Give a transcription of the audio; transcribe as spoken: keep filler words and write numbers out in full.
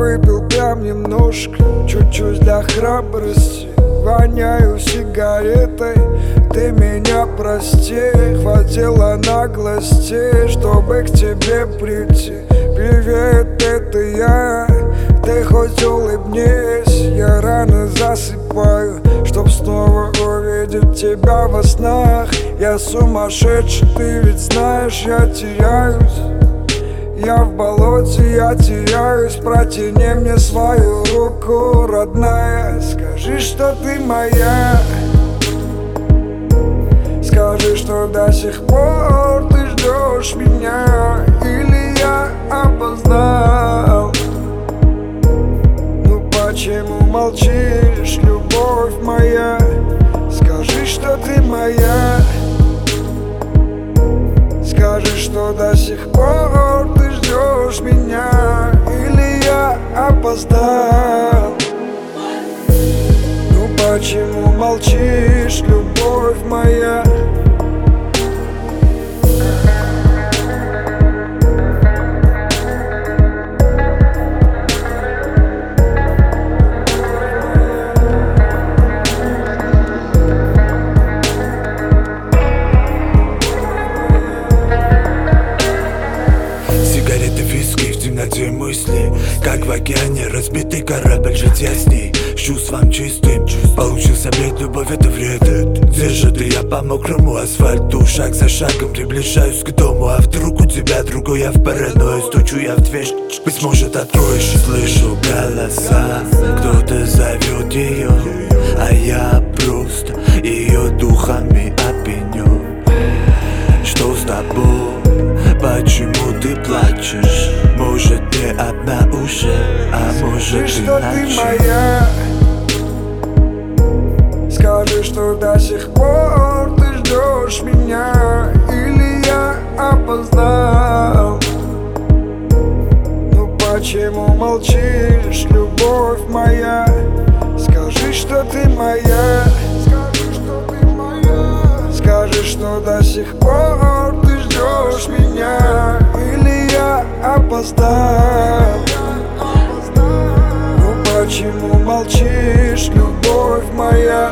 выпил прям немножко, чуть-чуть для храбрости. Воняю сигаретой, ты меня прости. Хватило наглости, чтобы к тебе прийти. Привет, это я, ты хоть улыбнись. Я рано засыпаю, чтоб снова увидеть тебя во снах. Я сумасшедший, ты ведь знаешь, я теряюсь. Я в болоте, я теряюсь. Протяни мне свою руку, родная. Скажи, что ты моя. Скажи, что до сих пор ты ждешь меня. Или я опоздал. Ну почему молчишь, любовь моя? Скажи, что ты моя. Скажи, что до сих пор ты ждешь меня. Или я опоздал. Ну почему молчишь, любовь моя? Мысли, как в океане разбитый корабль, жить я с ней с чувством чистым. Получился бред, любовь это вред. Где же ты, я по мокрому асфальту, шаг за шагом приближаюсь к дому. А вдруг у тебя другой, я в паранойи. Стучу я в дверь, быть может откроешь. Слышу голоса, кто-то зовет ее, а я просто ее духами опьянен. Что с тобой? Почему ты плачешь? Может, не одна уже, а может Скажи, иначе. что ты моя. Скажи, что до сих пор ты ждешь меня. Или я опоздал. Ну почему молчишь, любовь моя? Скажи, что ты моя. Скажи, что ты моя. Скажи, что до сих пор ты ждешь меня. Или я опоздал. Ну почему молчишь, любовь моя?